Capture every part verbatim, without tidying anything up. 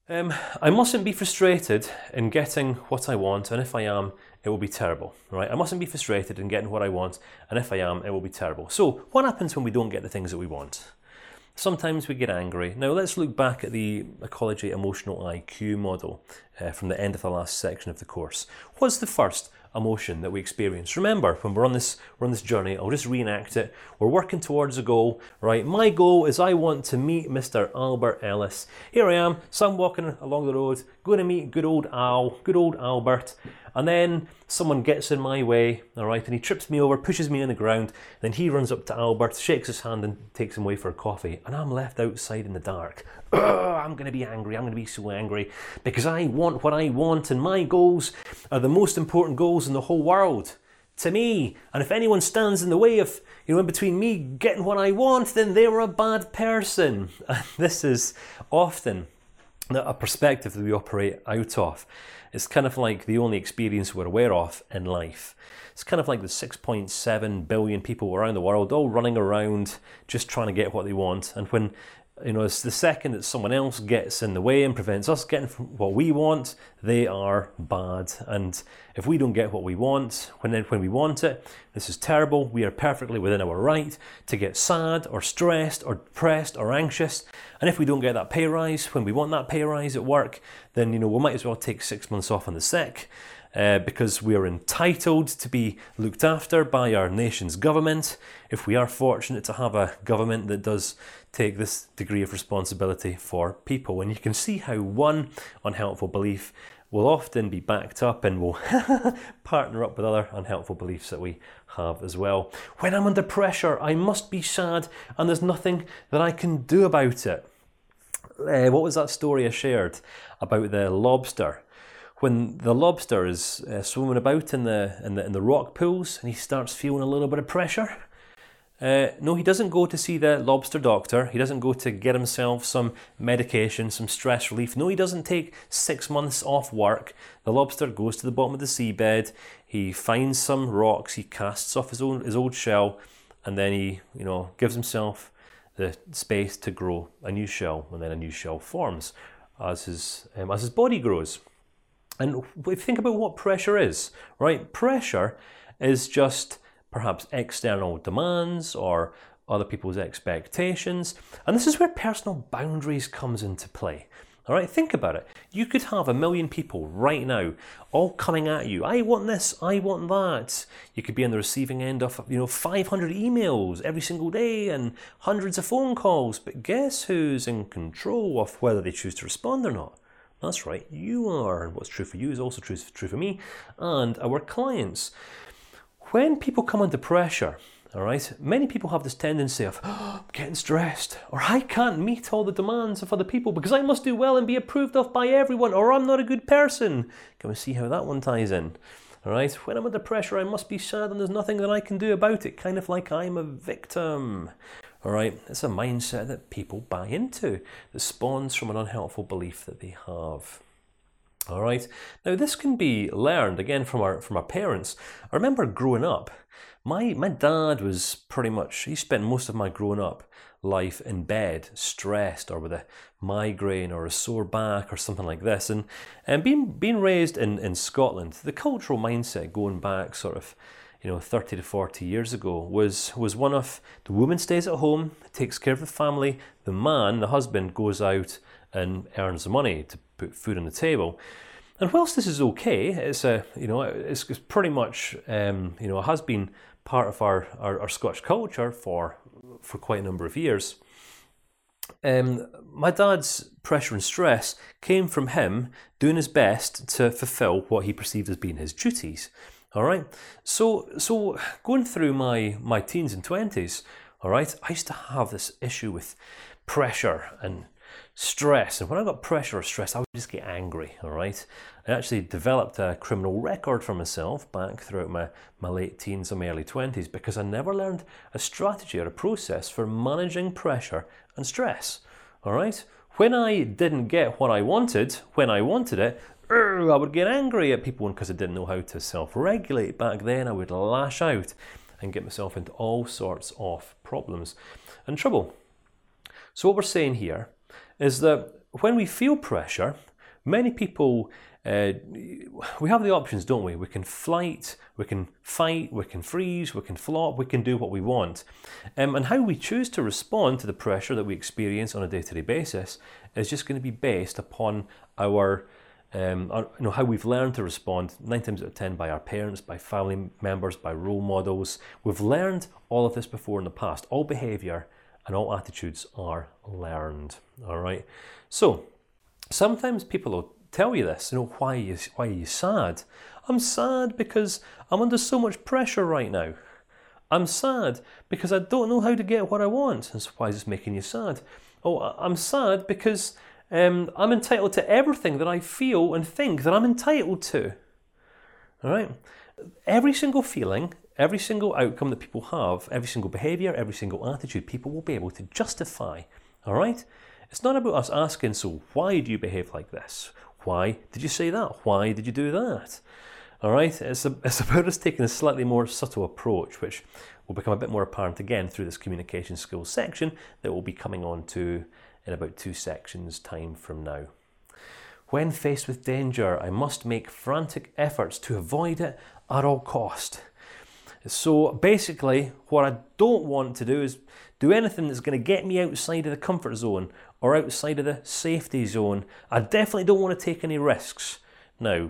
Um, I mustn't be frustrated in getting what I want, and if I am, it will be terrible, right? I mustn't be frustrated in getting what I want, and if I am, it will be terrible. So, what happens when we don't get the things that we want? Sometimes we get angry. Now, let's look back at the Ecology Emotional I Q model uh, from the end of the last section of the course. What's the first emotion that we experience? Remember, when we're on this we're on this journey, I'll just reenact it. We're working towards a goal, right? My goal is I want to meet Mister Albert Ellis. Here I am, so I'm walking along the road, going to meet good old Al, good old Albert, and then someone gets in my way, all right, and he trips me over, pushes me on the ground, then he runs up to Albert, shakes his hand and takes him away for a coffee, and I'm left outside in the dark. Ugh, I'm going to be angry, I'm going to be so angry, because I want what I want, and my goals are the most important goals in the whole world to me, and if anyone stands in the way of, you know, in between me getting what I want, then they're a bad person. And this is often a perspective that we operate out of. It's kind of like the only experience we're aware of in life. It's kind of like the six point seven billion people around the world all running around just trying to get what they want. And when, you know, it's the second that someone else gets in the way and prevents us getting what we want, they are bad. And if we don't get what we want, when when we want it, this is terrible. We are perfectly within our right to get sad or stressed or depressed or anxious. And if we don't get that pay rise when we want that pay rise at work, then, you know, we might as well take six months off on the sick. Uh, because we are entitled to be looked after by our nation's government, if we are fortunate to have a government that does take this degree of responsibility for people. And you can see how one unhelpful belief will often be backed up and will partner up with other unhelpful beliefs that we have as well. When I'm under pressure, I must be sad, and there's nothing that I can do about it. Uh, what was that story I shared about the lobster? When the lobster is uh, swimming about in the, in the in the rock pools and he starts feeling a little bit of pressure, uh, no, he doesn't go to see the lobster doctor. He doesn't go to get himself some medication, some stress relief. No, he doesn't take six months off work. The lobster goes to the bottom of the seabed. He finds some rocks. He casts off his own his old shell, and then he, you know, gives himself the space to grow a new shell, and then a new shell forms as his um, as his body grows. And if you think about what pressure is, right? Pressure is just perhaps external demands or other people's expectations. And this is where personal boundaries comes into play. All right, think about it. You could have a million people right now all coming at you. I want this, I want that. You could be on the receiving end of, you know, five hundred emails every single day and hundreds of phone calls. But guess who's in control of whether they choose to respond or not? That's right, you are. And what's true for you is also true, true for me and our clients. When people come under pressure, all right, many people have this tendency of, oh, I'm getting stressed, or I can't meet all the demands of other people because I must do well and be approved of by everyone, or I'm not a good person. Can we see how that one ties in? All right, when I'm under pressure, I must be sad and there's nothing that I can do about it, kind of like I'm a victim. All right, it's a mindset that people buy into that spawns from an unhelpful belief that they have. All right, now this can be learned again from our from our parents. I remember growing up, my my dad was pretty much, he spent most of my growing up life in bed, stressed or with a migraine or a sore back or something like this. And and being being raised in, in Scotland, the cultural mindset going back sort of, you know, thirty to forty years ago was was one of the woman stays at home, takes care of the family, the man, the husband, goes out and earns the money to put food on the table. And whilst this is okay, it's a, you know, it's, it's pretty much, um, you know, it has been part of our, our, our Scottish culture for for quite a number of years. Um, my dad's pressure and stress came from him doing his best to fulfill what he perceived as being his duties. All right, so so going through my my teens and twenties, all right, I used to have this issue with pressure and stress, and when I got pressure or stress, I would just get angry. All right, I actually developed a criminal record for myself back throughout my my late teens and my early twenties because I never learned a strategy or a process for managing pressure and stress. All right, when I didn't get what I wanted when I wanted it, I would get angry at people because I didn't know how to self-regulate back then. I would lash out and get myself into all sorts of problems and trouble. So what we're saying here is that when we feel pressure, many people, uh, we have the options, don't we? We can flight, we can fight, we can freeze, we can flop, we can do what we want. Um, and how we choose to respond to the pressure that we experience on a day-to-day basis is just going to be based upon our, um, our, you know, how we've learned to respond nine times out of ten by our parents, by family members, by role models. We've learned all of this before in the past. All behaviour and all attitudes are learned, all right? So, sometimes people will tell you this, you know, why are you, why are you sad? I'm sad because I'm under so much pressure right now. I'm sad because I don't know how to get what I want. And so why is this making you sad? Oh, I'm sad because um, I'm entitled to everything that I feel and think that I'm entitled to. All right? Every single feeling, every single outcome that people have, every single behaviour, every single attitude, people will be able to justify. All right? It's not about us asking, so why do you behave like this? Why did you say that? Why did you do that? All right, it's, a, it's about us taking a slightly more subtle approach, which will become a bit more apparent again through this communication skills section that we'll be coming on to in about two sections time from now. When faced with danger, I must make frantic efforts to avoid it at all cost. So basically, what I don't want to do is do anything that's going to get me outside of the comfort zone or outside of the safety zone. I definitely don't want to take any risks. Now,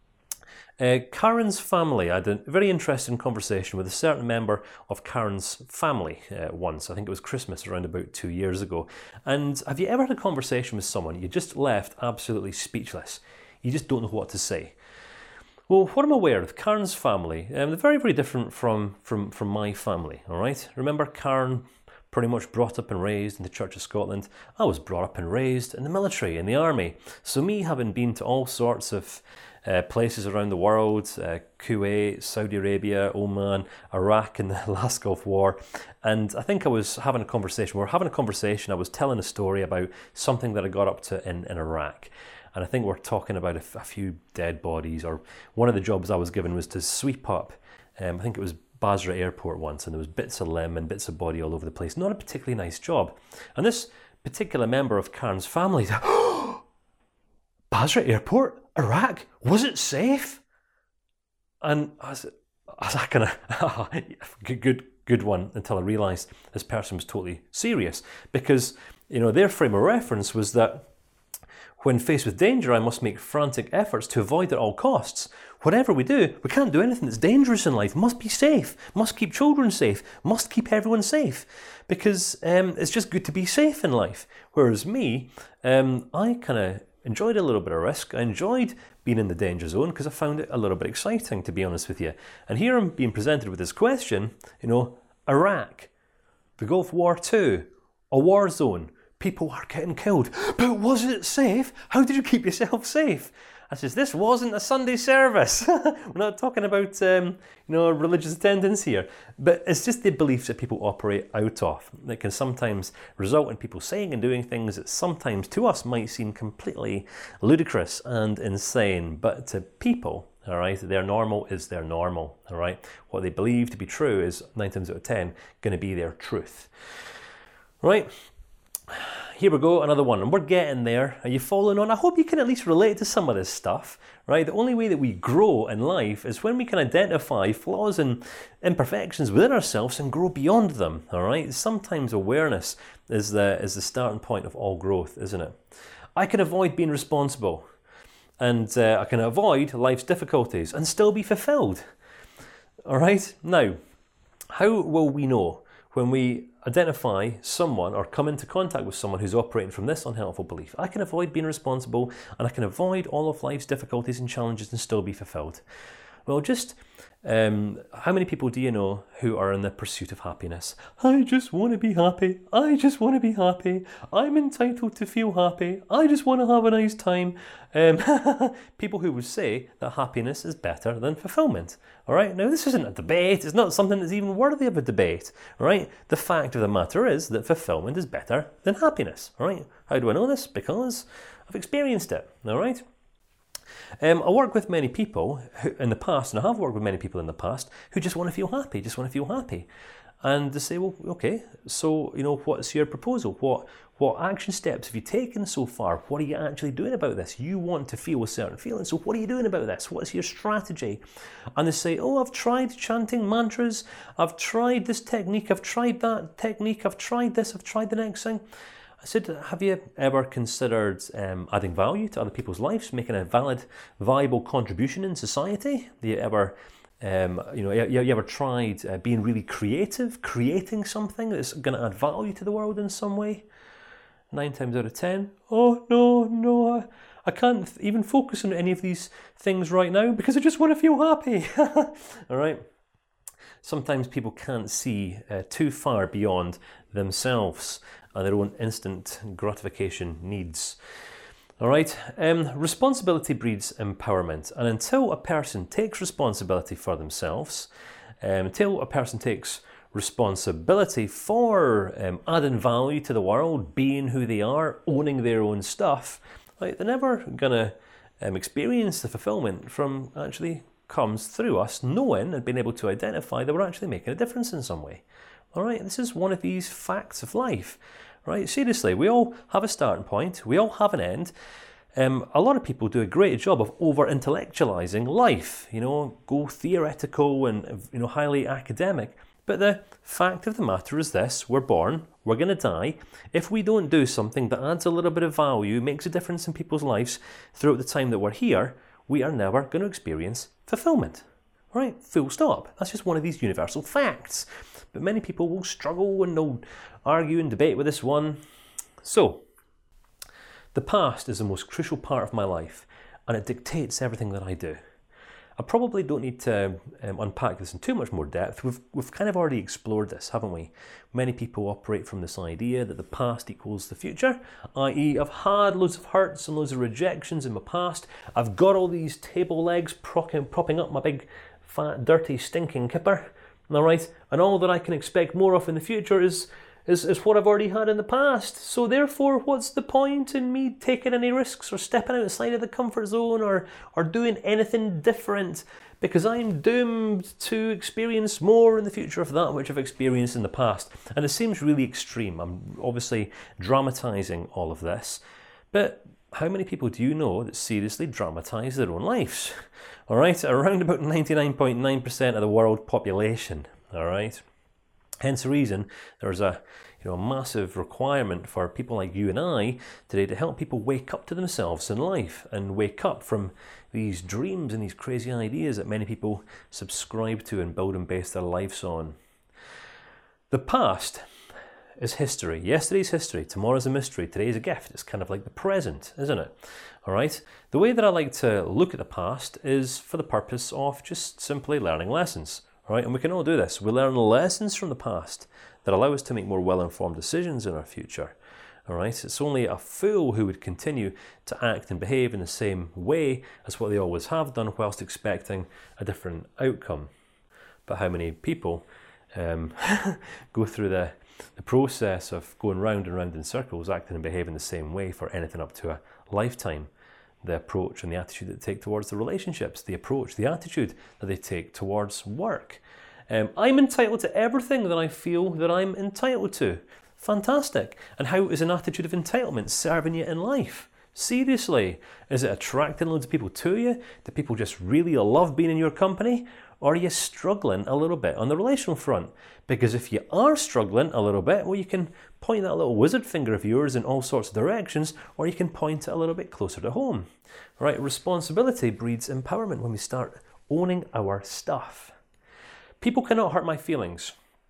uh, Karen's family, I had a very interesting conversation with a certain member of Karen's family uh, once. I think it was Christmas around about two years ago. And have you ever had a conversation with someone you just left absolutely speechless? You just don't know what to say. Well, what I'm aware of, Karen's family, um, they're very, very different from, from, from my family, all right? Remember Karen, pretty much brought up and raised in the Church of Scotland. I was brought up and raised in the military, in the army. So me having been to all sorts of uh, places around the world, uh, Kuwait, Saudi Arabia, Oman, Iraq in the last Gulf War, and I think I was having a conversation, we were having a conversation, I was telling a story about something that I got up to in, in Iraq. And I think we're talking about a, f- a few dead bodies, or one of the jobs I was given was to sweep up, um, I think it was Basra Airport once, and there was bits of limb and bits of body all over the place. Not a particularly nice job. And this particular member of Karen's family said, oh, Basra Airport? Iraq? Was it safe? And I was, I was like, kind of, good, good, good one, until I realised this person was totally serious. Because, you know, their frame of reference was that when faced with danger, I must make frantic efforts to avoid at all costs. Whatever we do, we can't do anything that's dangerous in life. Must be safe. Must keep children safe. Must keep everyone safe. Because um, it's just good to be safe in life. Whereas me, um, I kind of enjoyed a little bit of risk. I enjoyed being in the danger zone because I found it a little bit exciting, to be honest with you. And here I'm being presented with this question, you know, Iraq, the Gulf War Two, a war zone. People are getting killed. But was it safe? How did you keep yourself safe? I says, this wasn't a Sunday service. We're not talking about um, you know, religious attendance here. But it's just the beliefs that people operate out of that can sometimes result in people saying and doing things that sometimes to us might seem completely ludicrous and insane. But to people, all right, their normal is their normal, all right? What they believe to be true is nine times out of ten going to be their truth, right? Here we go, another one, and we're getting there. Are you following on? I hope you can at least relate to some of this stuff, right? The only way that we grow in life is when we can identify flaws and imperfections within ourselves and grow beyond them, all right? Sometimes awareness is the, is the starting point of all growth, isn't it? I can avoid being responsible, and uh, I can avoid life's difficulties and still be fulfilled, all right? Now, how will we know when we identify someone or come into contact with someone who's operating from this unhelpful belief? I can avoid being responsible and I can avoid all of life's difficulties and challenges and still be fulfilled. Well, just um, how many people do you know who are in the pursuit of happiness? I just want to be happy. I just want to be happy. I'm entitled to feel happy. I just want to have a nice time. Um, people who would say that happiness is better than fulfillment. All right. Now, this isn't a debate. It's not something that's even worthy of a debate. All right. The fact of the matter is that fulfillment is better than happiness. All right. How do I know this? Because I've experienced it. All right. Um, I work with many people who, in the past, and I have worked with many people in the past, who just want to feel happy, just want to feel happy. And they say, well, okay, so, you know, what's your proposal? What What action steps have you taken so far? What are you actually doing about this? You want to feel a certain feeling, so what are you doing about this? What's your strategy? And they say, oh, I've tried chanting mantras, I've tried this technique, I've tried that technique, I've tried this, I've tried the next thing. I said, have you ever considered um, adding value to other people's lives, making a valid, viable contribution in society? Do you ever, um, you know, you, you ever tried uh, being really creative, creating something that's going to add value to the world in some way? Nine times out of ten, oh no, no, I, I can't even focus on any of these things right now because I just want to feel happy. All right. Sometimes people can't see uh, too far beyond themselves and their own instant gratification needs. All right. Um, responsibility breeds empowerment, and until a person takes responsibility for themselves, um, until a person takes responsibility for um, adding value to the world, being who they are, owning their own stuff, right, they're never going to um, experience the fulfillment from actually comes through us knowing and being able to identify that we're actually making a difference in some way. All right, this is one of these facts of life. Right, seriously, we all have a starting point, we all have an end. Um, a lot of people do a great job of over-intellectualizing life, you know, go theoretical and, you know, highly academic. But the fact of the matter is this: we're born, we're going to die. If we don't do something that adds a little bit of value, makes a difference in people's lives throughout the time that we're here, we are never going to experience fulfillment. Right? Full stop. That's just one of these universal facts. But many people will struggle and they'll argue and debate with this one. So, the past is the most crucial part of my life, and it dictates everything that I do. I probably don't need to um, unpack this in too much more depth. We've, we've kind of already explored this, haven't we? Many people operate from this idea that the past equals the future, that is I've had loads of hurts and loads of rejections in my past. I've got all these table legs propping, propping up my big, fat, dirty, stinking kipper. All right? And all that I can expect more of in the future is Is, is what I've already had in the past. So therefore, what's the point in me taking any risks or stepping outside of the comfort zone or, or doing anything different? Because I'm doomed to experience more in the future of that which I've experienced in the past. And it seems really extreme. I'm obviously dramatizing all of this. But how many people do you know that seriously dramatize their own lives? All right, around about ninety-nine point nine percent of the world population. All right. Hence the reason there's a you know a massive requirement for people like you and I today to help people wake up to themselves in life and wake up from these dreams and these crazy ideas that many people subscribe to and build and base their lives on. The past is history. Yesterday's history, tomorrow's a mystery, today's a gift. It's kind of like the present, isn't it? All right. The way that I like to look at the past is for the purpose of just simply learning lessons. Right, and we can all do this. We learn lessons from the past that allow us to make more well-informed decisions in our future. All right, it's only a fool who would continue to act and behave in the same way as what they always have done whilst expecting a different outcome. But how many people um, go through the, the process of going round and round in circles, acting and behaving the same way for anything up to a lifetime? The approach and the attitude that they take towards the relationships, the approach, the attitude that they take towards work. Um, I'm entitled to everything that I feel that I'm entitled to. Fantastic. And how is an attitude of entitlement serving you in life? Seriously, is it attracting loads of people to you? Do people just really love being in your company? Or are you struggling a little bit on the relational front? Because if you are struggling a little bit, well, you can point that little wizard finger of yours in all sorts of directions, or you can point it a little bit closer to home. Right? Responsibility breeds empowerment when we start owning our stuff. People cannot hurt my feelings,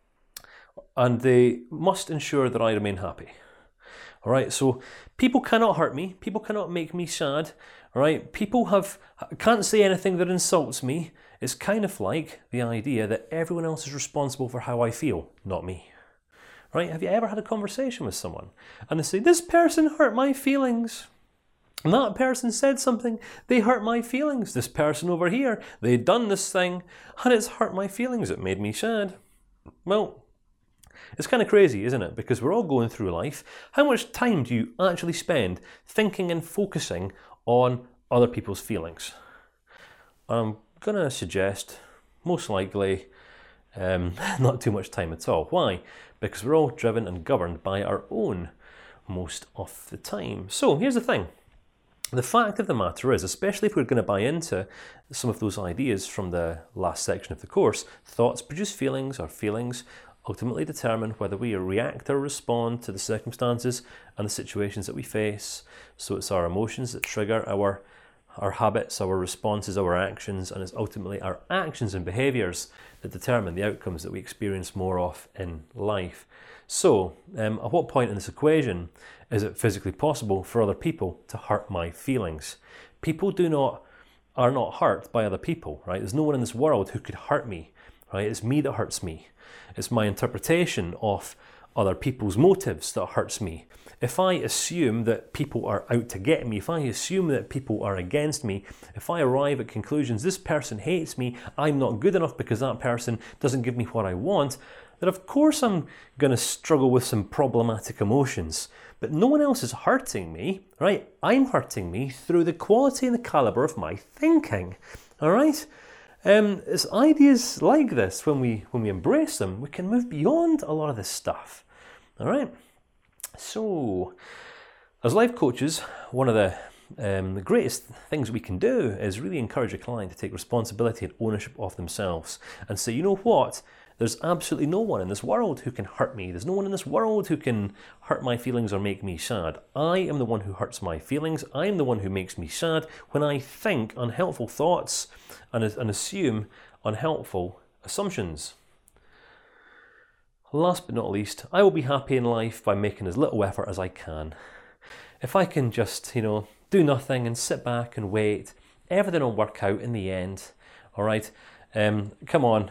and they must ensure that I remain happy. All right, so people cannot hurt me. People cannot make me sad. All right, people have can't say anything that insults me. It's kind of like the idea that everyone else is responsible for how I feel, not me. Right? Have you ever had a conversation with someone and they say, "This person hurt my feelings. And that person said something, they hurt my feelings. This person over here, they done this thing, and it's hurt my feelings. It made me sad." Well, it's kind of crazy, isn't it? Because we're all going through life. How much time do you actually spend thinking and focusing on other people's feelings? I'm going to suggest, most likely, um, not too much time at all. Why? Because we're all driven and governed by our own most of the time. So here's the thing. The fact of the matter is, especially if we're going to buy into some of those ideas from the last section of the course, thoughts produce feelings, or feelings ultimately determine whether we react or respond to the circumstances and the situations that we face. So it's our emotions that trigger our our habits, our responses, our actions, and it's ultimately our actions and behaviours that determine the outcomes that we experience more of in life. So, um, at what point in this equation is it physically possible for other people to hurt my feelings? People do not are not hurt by other people, right? There's no one in this world who could hurt me, right? It's me that hurts me. It's my interpretation of other people's motives that hurts me. If I assume that people are out to get me, if I assume that people are against me, if I arrive at conclusions, this person hates me, I'm not good enough because that person doesn't give me what I want, then of course I'm going to struggle with some problematic emotions. But no one else is hurting me, right? I'm hurting me through the quality and the calibre of my thinking, all right? Um, it's ideas like this, when we when we embrace them, we can move beyond a lot of this stuff, all right? So, as life coaches, one of the, um, the greatest things we can do is really encourage a client to take responsibility and ownership of themselves and say, you know what? There's absolutely no one in this world who can hurt me. There's no one in this world who can hurt my feelings or make me sad. I am the one who hurts my feelings. I am the one who makes me sad when I think unhelpful thoughts and, and assume unhelpful assumptions. Last but not least, I will be happy in life by making as little effort as I can. If I can just, you know, do nothing and sit back and wait, everything will work out in the end, all right? Um, come on.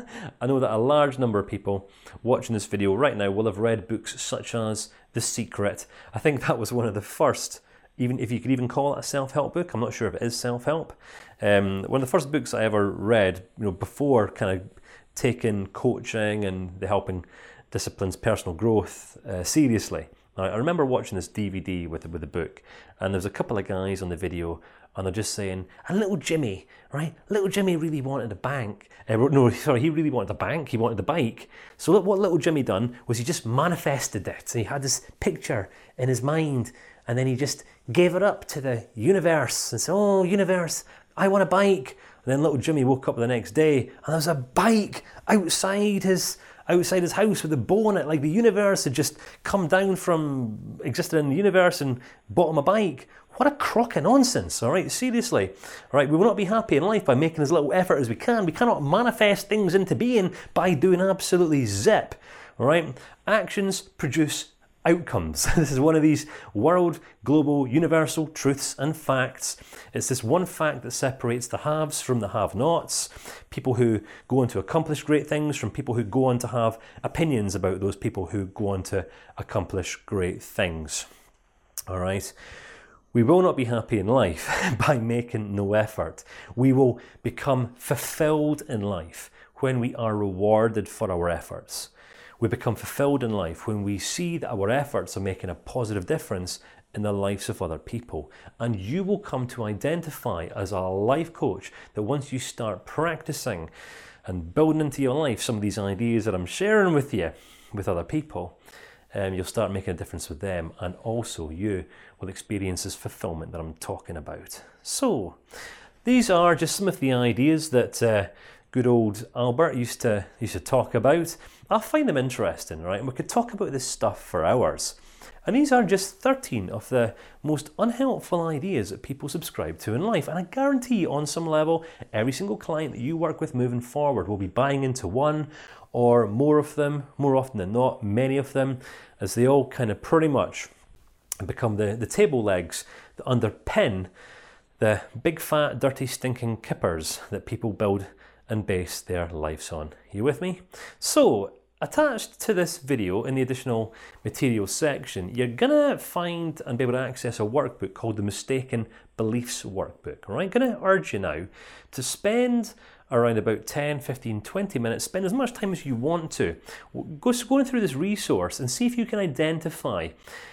I know that a large number of people watching this video right now will have read books such as The Secret. I think that was one of the first, even if you could even call it a self-help book. I'm not sure if it is self-help. Um, one of the first books I ever read, you know, before kind of taking coaching and the helping disciplines personal growth uh, seriously. Now, I remember watching this D V D with, with the book, and there's a couple of guys on the video, and they're just saying, and little Jimmy, right? Little Jimmy really wanted a bank. Uh, no, sorry, he really wanted a bank. He wanted the bike. So look, what little Jimmy done was he just manifested it. He had this picture in his mind, and then he just gave it up to the universe and said, oh, universe, I want a bike. And then little Jimmy woke up the next day, and there was a bike outside his outside his house with a bow on it, like the universe had just come down from existing in the universe and bought him a bike. What a crock of nonsense, all right? Seriously, all right? We will not be happy in life by making as little effort as we can. We cannot manifest things into being by doing absolutely zip, all right? Actions produce outcomes. This is one of these world, global, universal truths and facts. It's this one fact that separates the haves from the have-nots, people who go on to accomplish great things from people who go on to have opinions about those people who go on to accomplish great things. All right? We will not be happy in life by making no effort. We will become fulfilled in life when we are rewarded for our efforts. We become fulfilled in life when we see that our efforts are making a positive difference in the lives of other people. And you will come to identify as a life coach that once you start practicing and building into your life some of these ideas that I'm sharing with you, with other people, um, you'll start making a difference with them, and also you will experience this fulfillment that I'm talking about. So, these are just some of the ideas that uh, good old Albert used to used to talk about. I find them interesting, right? And we could talk about this stuff for hours. And these are just thirteen of the most unhelpful ideas that people subscribe to in life. And I guarantee on some level, every single client that you work with moving forward will be buying into one or more of them, more often than not, many of them, as they all kind of pretty much become the, the table legs that underpin the big fat dirty stinking kippers that people build and base their lives on. You with me? So, attached to this video in the additional materials section, you're gonna find and be able to access a workbook called the Mistaken Beliefs Workbook. All right, gonna urge you now to spend around about ten, fifteen, twenty minutes, spend as much time as you want to, go going through this resource and see if you can identify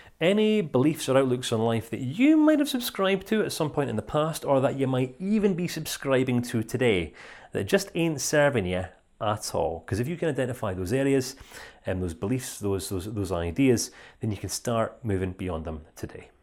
any beliefs or outlooks on life that you might have subscribed to at some point in the past, or that you might even be subscribing to today, that just ain't serving you at all. Because if you can identify those areas, um, those beliefs, those, those, those ideas, then you can start moving beyond them today.